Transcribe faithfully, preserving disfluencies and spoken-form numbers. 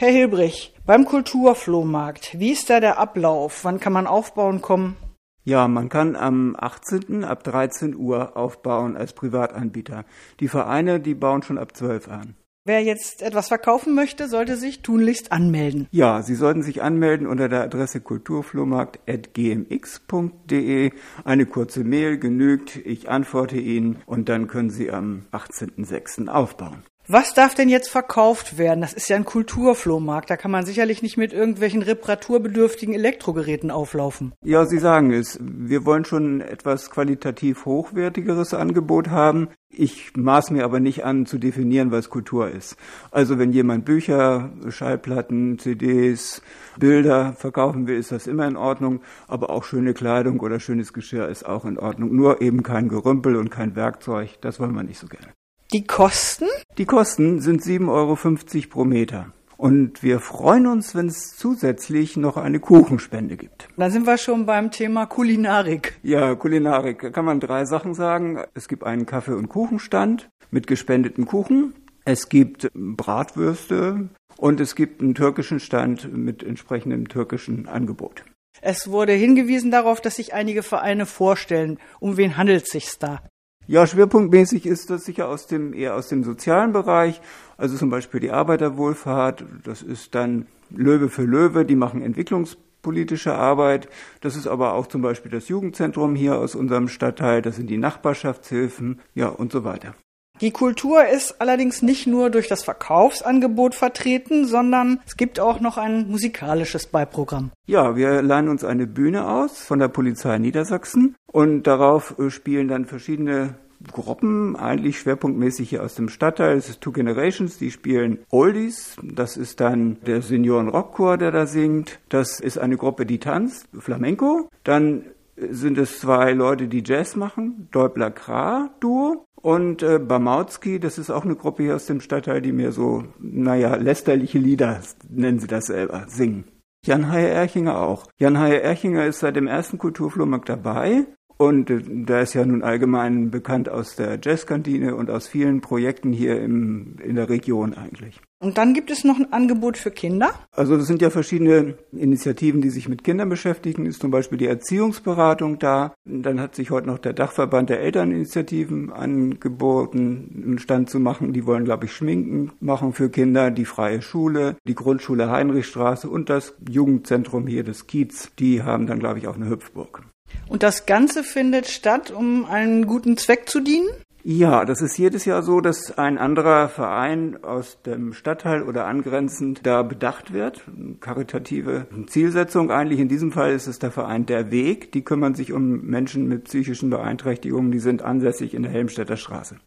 Herr Hilbrich, beim Kulturflohmarkt, wie ist da der Ablauf? Wann kann man aufbauen kommen? Ja, man kann am achtzehnten ab dreizehn Uhr aufbauen als Privatanbieter. Die Vereine, die bauen schon ab zwölf an. Wer jetzt etwas verkaufen möchte, sollte sich tunlichst anmelden. Ja, Sie sollten sich anmelden unter der Adresse kulturflohmarkt at g m x punkt d e. Eine kurze Mail genügt, ich antworte Ihnen und dann können Sie am achtzehnten sechsten aufbauen. Was darf denn jetzt verkauft werden? Das ist ja ein Kulturflohmarkt. Da kann man sicherlich nicht mit irgendwelchen reparaturbedürftigen Elektrogeräten auflaufen. Ja, Sie sagen es. Wir wollen schon ein etwas qualitativ hochwertigeres Angebot haben. Ich maß mir aber nicht an, zu definieren, was Kultur ist. Also wenn jemand Bücher, Schallplatten, C Ds, Bilder verkaufen will, ist das immer in Ordnung. Aber auch schöne Kleidung oder schönes Geschirr ist auch in Ordnung. Nur eben kein Gerümpel und kein Werkzeug. Das wollen wir nicht so gerne. Die Kosten? Die Kosten sind sieben Euro fünfzig pro Meter. Und wir freuen uns, wenn es zusätzlich noch eine Kuchenspende gibt. Da sind wir schon beim Thema Kulinarik. Ja, Kulinarik. Da kann man drei Sachen sagen. Es gibt einen Kaffee- und Kuchenstand mit gespendeten Kuchen. Es gibt Bratwürste und es gibt einen türkischen Stand mit entsprechendem türkischen Angebot. Es wurde hingewiesen darauf, dass sich einige Vereine vorstellen. Um wen handelt es sich da? Ja, schwerpunktmäßig ist das sicher aus dem, eher aus dem sozialen Bereich, also zum Beispiel die Arbeiterwohlfahrt, das ist dann Löwe für Löwe, die machen entwicklungspolitische Arbeit, das ist aber auch zum Beispiel das Jugendzentrum hier aus unserem Stadtteil, das sind die Nachbarschaftshilfen, ja und so weiter. Die Kultur ist allerdings nicht nur durch das Verkaufsangebot vertreten, sondern es gibt auch noch ein musikalisches Beiprogramm. Ja, wir leihen uns eine Bühne aus von der Polizei Niedersachsen und darauf spielen dann verschiedene Gruppen, eigentlich schwerpunktmäßig hier aus dem Stadtteil. Es ist Two Generations, die spielen Oldies. Das ist dann der Senioren-Rockchor, der da singt. Das ist eine Gruppe, die tanzt, Flamenco. Dann sind es zwei Leute, die Jazz machen, Däubler-Kra-Duo. Und äh, Bamautzki, das ist auch eine Gruppe hier aus dem Stadtteil, die mir so, naja, lästerliche Lieder, nennen sie das selber, singen. Jan Haie-Erchinger auch. Jan Haie-Erchinger ist seit dem ersten Kulturflohmarkt dabei. Und äh, da ist ja nun allgemein bekannt aus der Jazzkantine und aus vielen Projekten hier im, in der Region eigentlich. Und dann gibt es noch ein Angebot für Kinder? Also es sind ja verschiedene Initiativen, die sich mit Kindern beschäftigen. Ist zum Beispiel die Erziehungsberatung da. Dann hat sich heute noch der Dachverband der Elterninitiativen angeboten, einen Stand zu machen. Die wollen, glaube ich, Schminken machen für Kinder, die freie Schule, die Grundschule Heinrichstraße und das Jugendzentrum hier, das Kiez. Die haben dann, glaube ich, auch eine Hüpfburg. Und das Ganze findet statt, um einen guten Zweck zu dienen? Ja, das ist jedes Jahr so, dass ein anderer Verein aus dem Stadtteil oder angrenzend da bedacht wird. Eine karitative Zielsetzung eigentlich. In diesem Fall ist es der Verein Der Weg. Die kümmern sich um Menschen mit psychischen Beeinträchtigungen. Die sind ansässig in der Helmstedter Straße.